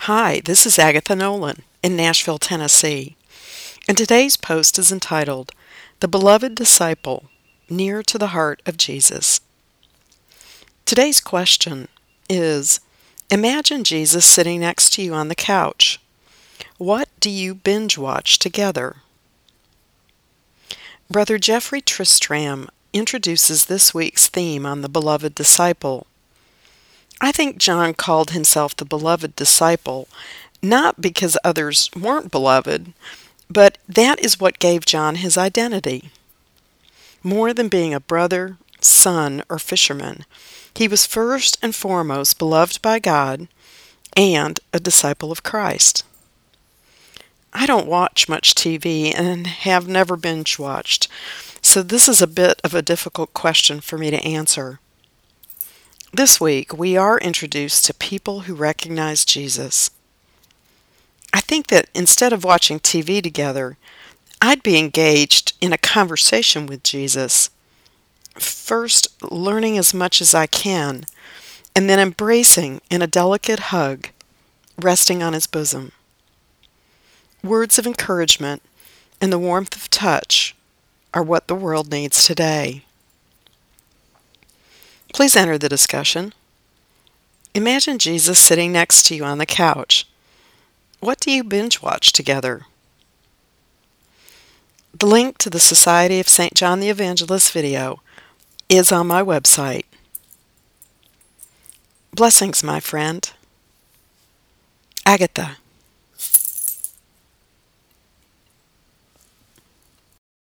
Hi, this is Agatha Nolan in Nashville, Tennessee, and today's post is entitled, The Beloved Disciple, Near to the Heart of Jesus. Today's question is, imagine Jesus sitting next to you on the couch. What do you binge watch together? Brother Jeffrey Tristram introduces this week's theme on the beloved disciple. I think John called himself the beloved disciple not because others weren't beloved, but that is what gave John his identity. More than being a brother, son, or fisherman, he was first and foremost beloved by God and a disciple of Christ. I don't watch much TV and have never binge watched, so this is a bit of a difficult question for me to answer. This week, we are introduced to people who recognize Jesus. I think that instead of watching TV together, I'd be engaged in a conversation with Jesus. First, learning as much as I can, and then embracing in a delicate hug, resting on his bosom. Words of encouragement and the warmth of touch are what the world needs today. Please enter the discussion. Imagine Jesus sitting next to you on the couch. What do you binge watch together? The link to the Society of St. John the Evangelist video is on my website. Blessings, my friend. Agatha.